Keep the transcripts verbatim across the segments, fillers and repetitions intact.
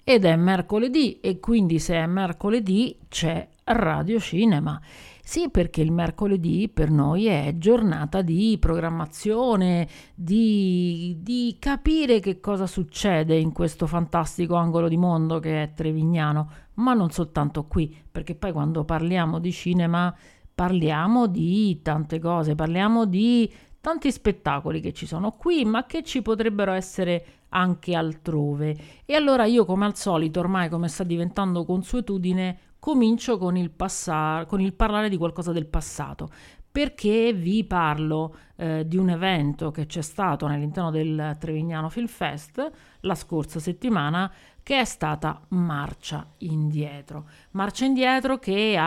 ed è mercoledì, e quindi se è mercoledì c'è Radio Cinema. Sì, perché il mercoledì per noi è giornata di programmazione, di, di capire che cosa succede in questo fantastico angolo di mondo che è Trevignano, ma non soltanto qui, perché poi quando parliamo di cinema parliamo di tante cose, parliamo di tanti spettacoli che ci sono qui, ma che ci potrebbero essere anche altrove. E allora io, come al solito, ormai come sta diventando consuetudine, comincio con il, passare, con il parlare di qualcosa del passato, perché vi parlo eh, di un evento che c'è stato all'interno del Trevignano Film Fest la scorsa settimana, che è stata Marcia Indietro. Marcia Indietro che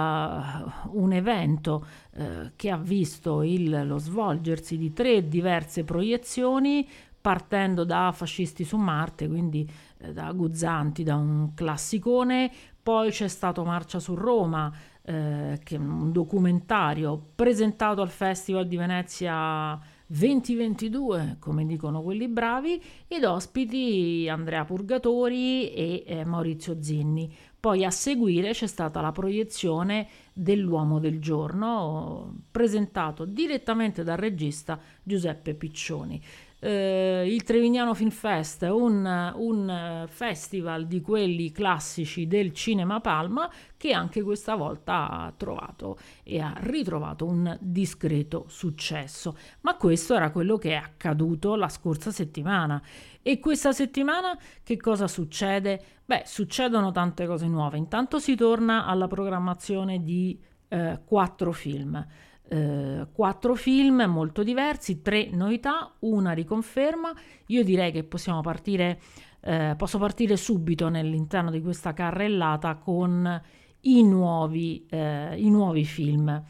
ha un evento eh, che ha visto il, lo svolgersi di tre diverse proiezioni, partendo da Fascisti su Marte, quindi eh, da Guzzanti, da un classicone. Poi c'è stato Marcia su Roma, eh, che è un documentario presentato al Festival di Venezia duemilaventidue, come dicono quelli bravi, ed ospiti Andrea Purgatori e eh, Maurizio Zinni. Poi a seguire c'è stata la proiezione dell'Uomo del Giorno, presentato direttamente dal regista Giuseppe Piccioni. Uh, il Trevignano Film Fest è un, un festival di quelli classici del cinema Palma, che anche questa volta ha trovato e ha ritrovato un discreto successo. Ma questo era quello che è accaduto la scorsa settimana. E questa settimana che cosa succede? Beh, succedono tante cose nuove. Intanto si torna alla programmazione di uh, quattro film. Uh, quattro film molto diversi, tre novità, una riconferma. Io direi che possiamo partire, uh, posso partire subito nell'interno di questa carrellata con i nuovi, uh, i nuovi film.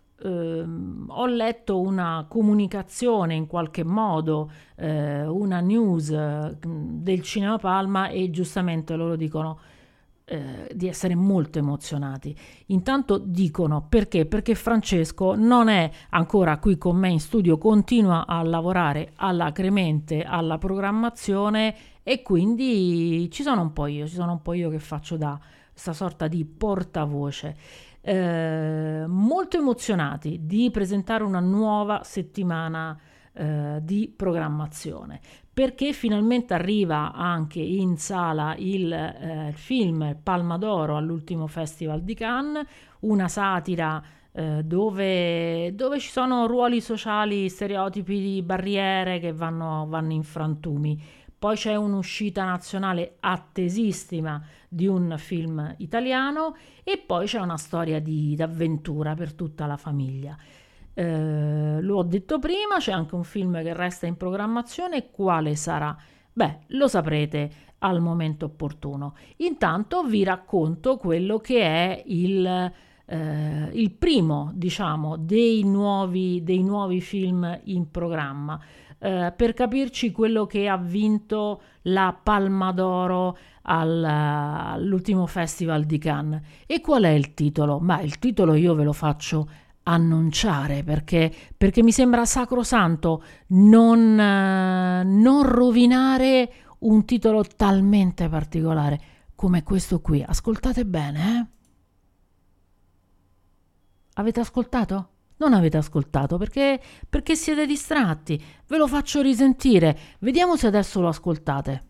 Uh, ho letto una comunicazione in qualche modo, uh, una news uh, del Cinema Palma, e giustamente loro dicono Eh, di essere molto emozionati. Intanto dicono perché? Perché Francesco non è ancora qui con me in studio, continua a lavorare alacremente alla programmazione, e quindi ci sono un po' io, ci sono un po' io che faccio da questa sorta di portavoce. Eh, molto emozionati di presentare una nuova settimana eh, di programmazione, perché finalmente arriva anche in sala il eh, film Palma d'Oro all'ultimo Festival di Cannes, una satira eh, dove, dove ci sono ruoli sociali, stereotipi di barriere che vanno, vanno in frantumi. Poi c'è un'uscita nazionale attesissima di un film italiano, e poi c'è una storia di, d'avventura per tutta la famiglia. Eh, l'ho detto prima, c'è anche un film che resta in programmazione. Quale sarà? Beh, lo saprete al momento opportuno. Intanto vi racconto quello che è il, eh, il primo, diciamo, dei nuovi, dei nuovi film in programma. Eh, per capirci, quello che ha vinto la Palma d'Oro al, all'ultimo Festival di Cannes. E qual è il titolo? Ma il titolo io ve lo faccio annunciare, perché, perché mi sembra sacrosanto non, eh, non rovinare un titolo talmente particolare come questo qui. Ascoltate bene, eh? Avete ascoltato? Non avete ascoltato perché, perché siete distratti. Ve lo faccio risentire, vediamo se adesso lo ascoltate.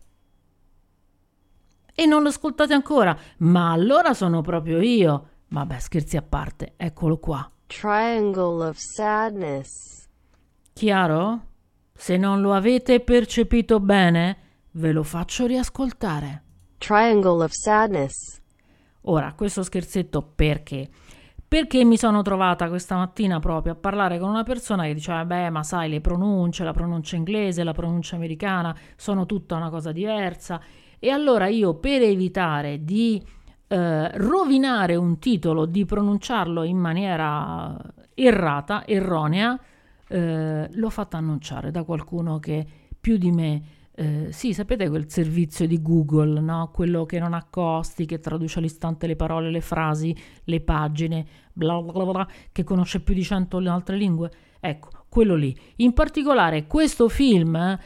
E non lo ascoltate ancora? Ma allora sono proprio io. Vabbè, scherzi a parte, eccolo qua. Triangle of Sadness. Chiaro? Se non lo avete percepito bene, ve lo faccio riascoltare. Triangle of Sadness. Ora, questo scherzetto perché? Perché mi sono trovata questa mattina proprio a parlare con una persona che diceva: beh, ma sai, le pronunce, la pronuncia inglese, la pronuncia americana sono tutta una cosa diversa. E allora io, per evitare di eh, rovinare un titolo, di pronunciarlo in maniera errata, erronea, eh, l'ho fatta annunciare da qualcuno che più di me, eh, sì, sapete quel servizio di Google, no? Quello che non ha costi, che traduce all'istante le parole, le frasi, le pagine, bla bla bla, che conosce più di cento altre lingue. Ecco, quello lì. In particolare questo film...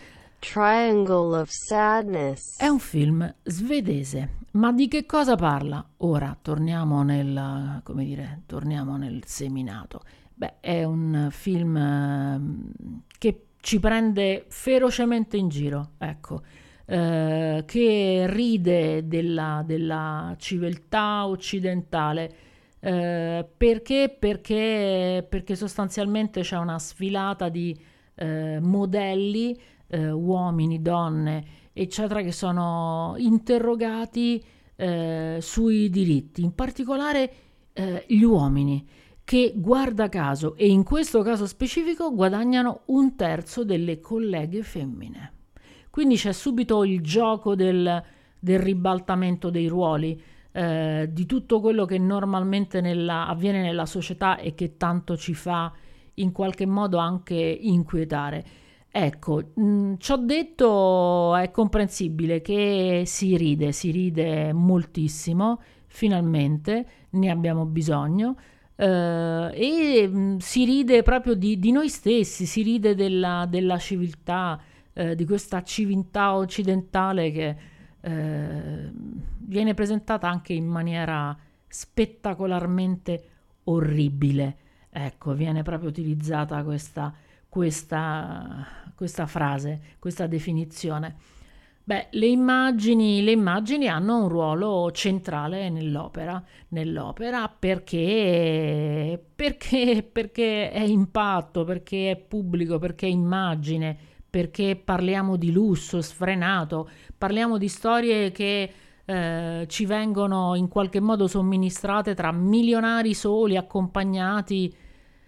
Triangle of Sadness. È un film svedese, ma di che cosa parla? Ora torniamo nel, come dire, torniamo nel seminato. Beh, è un film eh, che ci prende ferocemente in giro, ecco, eh, che ride della, della civiltà occidentale. Eh, perché? Perché? Perché sostanzialmente c'è una sfilata di eh, modelli, eh, uomini, donne, eccetera, che sono interrogati eh, sui diritti, in particolare eh, gli uomini, che guarda caso, e in questo caso specifico, guadagnano un terzo delle colleghe femmine. Quindi c'è subito il gioco del, del ribaltamento dei ruoli, eh, di tutto quello che normalmente nella, avviene nella società e che tanto ci fa in qualche modo anche inquietare. Ecco, mh, ciò detto è comprensibile che si ride, si ride moltissimo, finalmente ne abbiamo bisogno, eh, e mh, si ride proprio di, di noi stessi, si ride della, della civiltà, eh, di questa civiltà occidentale che eh, viene presentata anche in maniera spettacolarmente orribile. Ecco, viene proprio utilizzata questa, questa, questa frase, questa definizione. Beh, le immagini, le immagini hanno un ruolo centrale nell'opera, nell'opera perché, perché, perché è impatto, perché è pubblico, perché è immagine, perché parliamo di lusso sfrenato, parliamo di storie che eh, ci vengono in qualche modo somministrate tra milionari soli, accompagnati,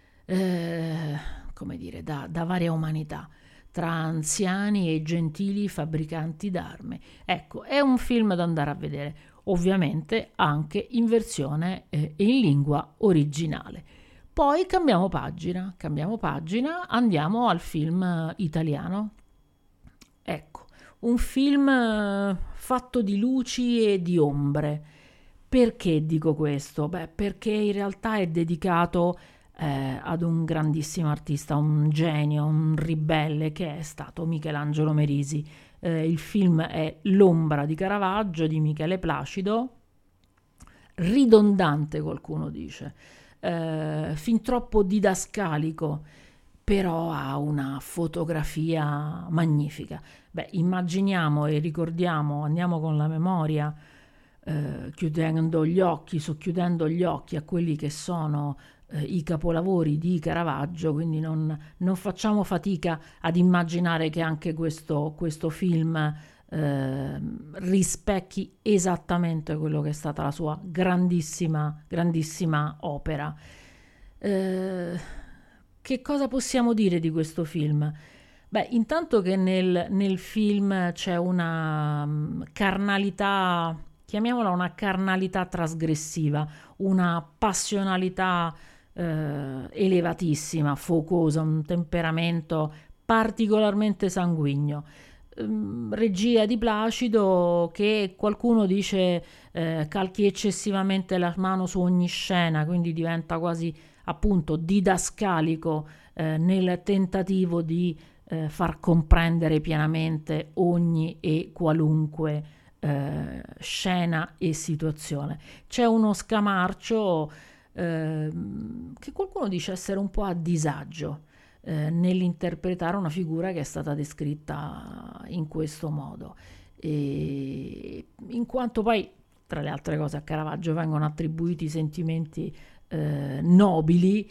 eh, come dire, da, da varia umanità, tra anziani e gentili fabbricanti d'armi. Ecco, è un film da andare a vedere, ovviamente anche in versione eh, in lingua originale. Poi cambiamo pagina, cambiamo pagina, andiamo al film eh, italiano. Ecco, un film eh, fatto di luci e di ombre. Perché dico questo? Beh, perché in realtà è dedicato eh, ad un grandissimo artista, un genio, un ribelle che è stato Michelangelo Merisi. Eh, il film è L'ombra di Caravaggio di Michele Placido, ridondante qualcuno dice, eh, fin troppo didascalico, però ha una fotografia magnifica. Beh, immaginiamo e ricordiamo, andiamo con la memoria, eh, chiudendo gli occhi, socchiudendo gli occhi a quelli che sono eh, i capolavori di Caravaggio, quindi non, non facciamo fatica ad immaginare che anche questo, questo film eh, rispecchi esattamente quello che è stata la sua grandissima, grandissima opera. Eh, che cosa possiamo dire di questo film? Beh, intanto che nel, nel film c'è una um, carnalità, chiamiamola una carnalità trasgressiva, una passionalità eh, elevatissima, focosa, un temperamento particolarmente sanguigno. Ehm, regia di Placido che qualcuno dice eh, calchi eccessivamente la mano su ogni scena, quindi diventa quasi appunto didascalico eh, nel tentativo di eh, far comprendere pienamente ogni e qualunque eh, scena e situazione. C'è uno scamarcio eh, che qualcuno dice essere un po' a disagio eh, nell'interpretare una figura che è stata descritta in questo modo, e in quanto poi tra le altre cose a Caravaggio vengono attribuiti sentimenti eh, nobili,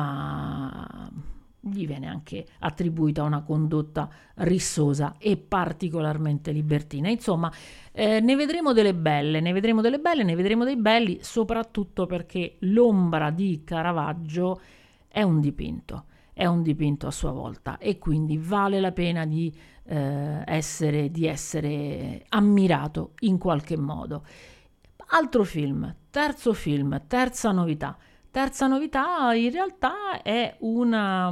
ma gli viene anche attribuita una condotta rissosa e particolarmente libertina. Insomma, eh, ne vedremo delle belle, ne vedremo delle belle, ne vedremo dei belli, soprattutto perché L'ombra di Caravaggio è un dipinto, è un dipinto a sua volta, e quindi vale la pena di, eh, essere, di essere ammirato in qualche modo. Altro film, terzo film, terza novità. Terza novità in realtà è una,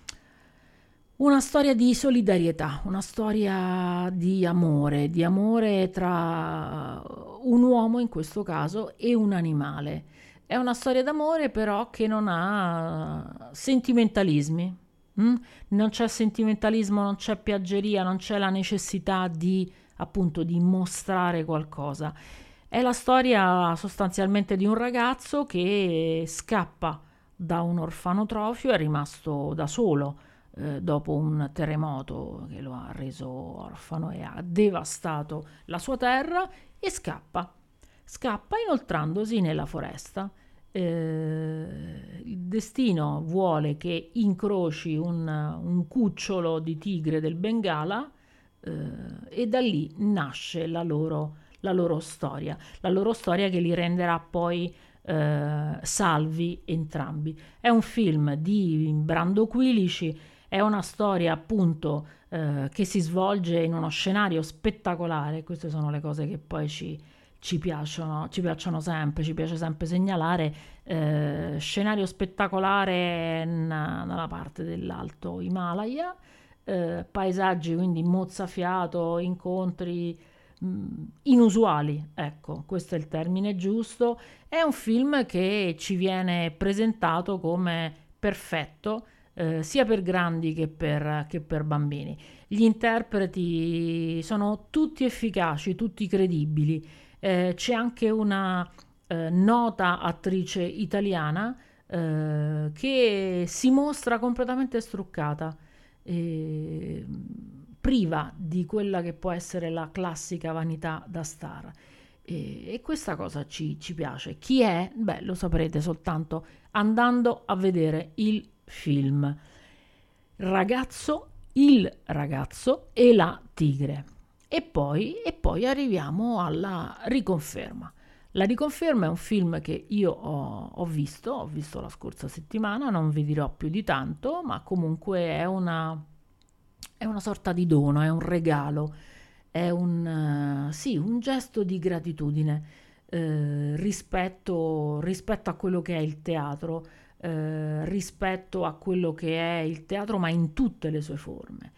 una storia di solidarietà, una storia di amore, di amore tra un uomo in questo caso e un animale. È una storia d'amore però che non ha sentimentalismi, mm? Non c'è sentimentalismo, non c'è piaggeria, non c'è la necessità di appunto di mostrare qualcosa. È la storia sostanzialmente di un ragazzo che scappa da un orfanotrofio, è rimasto da solo eh, dopo un terremoto che lo ha reso orfano e ha devastato la sua terra e scappa. Scappa inoltrandosi nella foresta. Eh, il destino vuole che incroci un, un cucciolo di tigre del Bengala eh, e da lì nasce la loro, la loro storia, la loro storia che li renderà poi eh, salvi entrambi. È un film di Brando Quilici, è una storia appunto eh, che si svolge in uno scenario spettacolare, queste sono le cose che poi ci, ci piacciono, ci piacciono sempre, ci piace sempre segnalare, eh, scenario spettacolare n- nella parte dell'Alto Himalaya, eh, paesaggi quindi mozzafiato, incontri mh, inusuali, ecco, questo è il termine giusto. È un film che ci viene presentato come perfetto, eh, sia per grandi che per, che per bambini. Gli interpreti sono tutti efficaci, tutti credibili. Eh, c'è anche una eh, nota attrice italiana eh, che si mostra completamente struccata, eh, priva di quella che può essere la classica vanità da star. E, e questa cosa ci, ci piace. Chi è? Beh, lo saprete soltanto andando a vedere il film. Ragazzo, il ragazzo e la tigre. E poi, e poi arriviamo alla riconferma. La riconferma è un film che io ho, ho visto, ho visto la scorsa settimana, non vi dirò più di tanto, ma comunque è una, è una sorta di dono, è un regalo, è un, eh, sì, un gesto di gratitudine eh, rispetto, rispetto a quello che è il teatro, eh, rispetto a quello che è il teatro, ma in tutte le sue forme.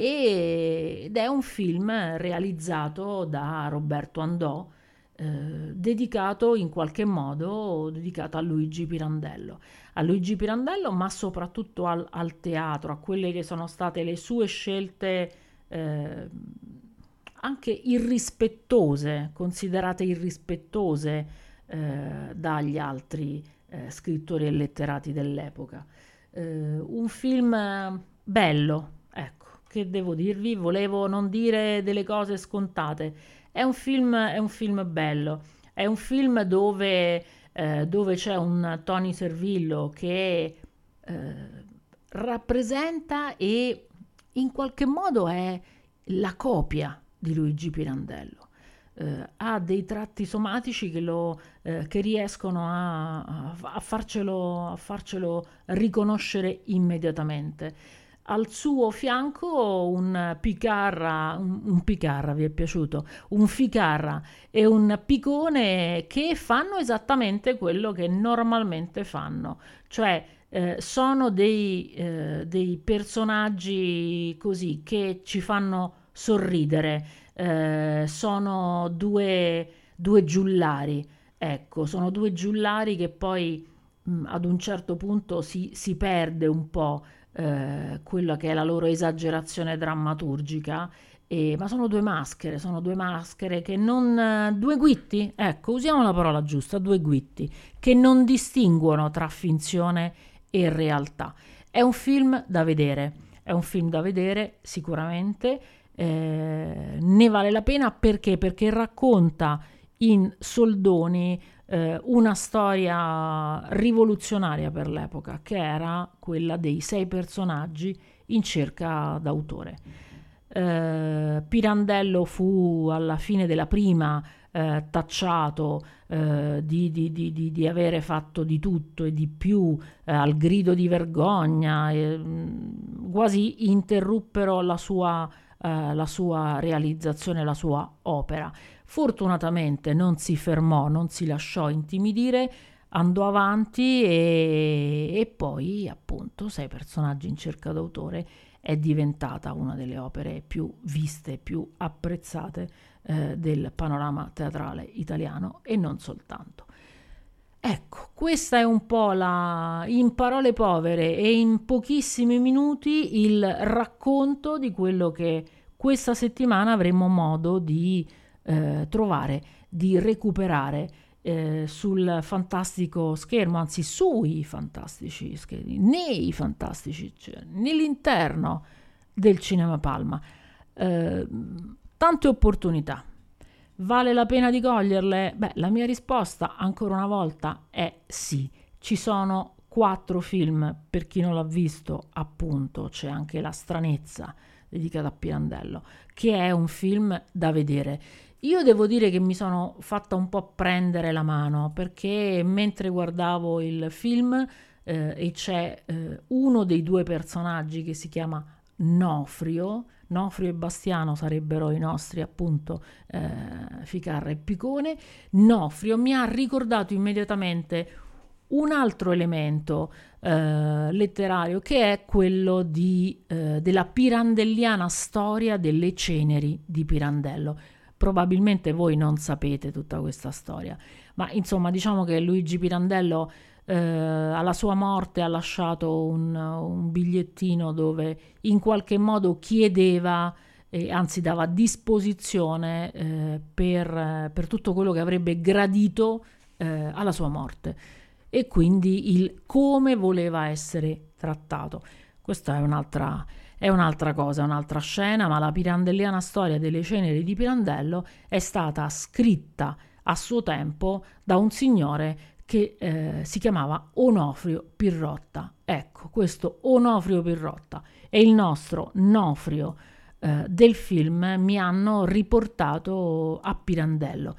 E- ed è un film realizzato da Roberto Andò, eh, dedicato in qualche modo dedicato a Luigi Pirandello. A Luigi Pirandello, ma soprattutto al, al teatro, a quelle che sono state le sue scelte eh, anche irrispettose, considerate irrispettose eh, dagli altri eh, scrittori e letterati dell'epoca. Eh, un film eh, bello, ecco, che devo dirvi, volevo non dire delle cose scontate. È un film, è un film bello, è un film dove, eh, dove c'è un Tony Servillo che eh, rappresenta e in qualche modo è la copia di Luigi Pirandello. Eh, ha dei tratti somatici che, lo, eh, che riescono a, a, a farcelo, a farcelo riconoscere immediatamente. Al suo fianco un Picarra, un, un Picarra vi è piaciuto? Un Ficarra e un Picone che fanno esattamente quello che normalmente fanno, cioè eh, sono dei, eh, dei personaggi così che ci fanno sorridere, eh, sono due, due giullari, ecco, sono due giullari che poi mh, ad un certo punto si, si perde un po' eh, quella che è la loro esagerazione drammaturgica, e- ma sono due maschere, sono due maschere che non, eh, due guitti, ecco, usiamo la parola giusta, due guitti, che non distinguono tra finzione e realtà. È un film da vedere, è un film da vedere sicuramente, eh, ne vale la pena perché? Perché racconta in soldoni eh, una storia rivoluzionaria per l'epoca, che era quella dei sei personaggi in cerca d'autore. Eh, Pirandello fu alla fine della prima eh, tacciato eh, di, di, di, di, di avere fatto di tutto e di più, eh, al grido di vergogna, eh, mh, quasi interruppero la sua, eh, la sua realizzazione, la sua opera. Fortunatamente non si fermò, non si lasciò intimidire, andò avanti e, e poi appunto Sei personaggi in cerca d'autore è diventata una delle opere più viste, più apprezzate eh, del panorama teatrale italiano e non soltanto. Ecco, questa è un po' la, in parole povere e in pochissimi minuti, il racconto di quello che questa settimana avremo modo di eh, trovare, di recuperare eh, sul fantastico schermo, anzi sui fantastici schermi, nei fantastici, cioè, nell'interno del Cinema Palma. Eh, tante opportunità. Vale la pena di coglierle? Beh, la mia risposta ancora una volta è sì. Ci sono quattro film, per chi non l'ha visto, appunto, c'è anche La stranezza dedicata a Pirandello, che è un film da vedere. Io devo dire che mi sono fatta un po' prendere la mano perché mentre guardavo il film eh, e c'è eh, uno dei due personaggi che si chiama Nofrio, Nofrio e Bastiano sarebbero i nostri appunto eh, Ficarra e Picone. Nofrio mi ha ricordato immediatamente un altro elemento eh, letterario che è quello di, eh, della pirandelliana storia delle ceneri di Pirandello. Probabilmente voi non sapete tutta questa storia, ma insomma diciamo che Luigi Pirandello eh, alla sua morte ha lasciato un, un bigliettino dove in qualche modo chiedeva e anzi dava a disposizione eh, per, per tutto quello che avrebbe gradito eh, alla sua morte e quindi il come voleva essere trattato. Questa è un'altra, è un'altra cosa, un'altra scena, ma la pirandelliana storia delle ceneri di Pirandello è stata scritta a suo tempo da un signore che eh, si chiamava Onofrio Pirrotta. Ecco, questo Onofrio Pirrotta e il nostro Nofrio eh, del film mi hanno riportato a Pirandello.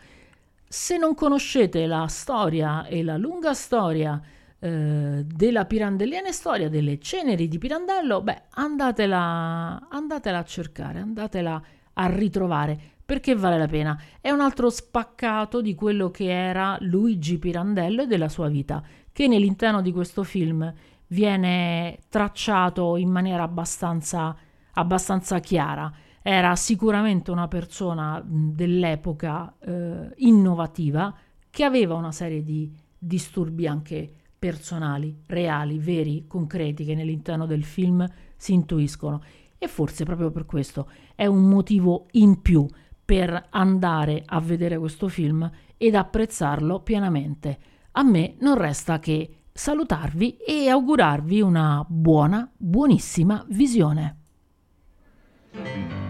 Se non conoscete la storia e la lunga storia eh, della pirandelliana storia delle ceneri di Pirandello, beh, andatela, andatela a cercare, andatela a ritrovare, perché vale la pena. È un altro spaccato di quello che era Luigi Pirandello e della sua vita, che nell'interno di questo film viene tracciato in maniera abbastanza, abbastanza chiara. Era sicuramente una persona dell'epoca eh, innovativa che aveva una serie di disturbi anche personali, reali, veri, concreti, che nell'interno del film si intuiscono. E forse proprio per questo è un motivo in più per andare a vedere questo film ed apprezzarlo pienamente. A me non resta che salutarvi e augurarvi una buona, buonissima visione.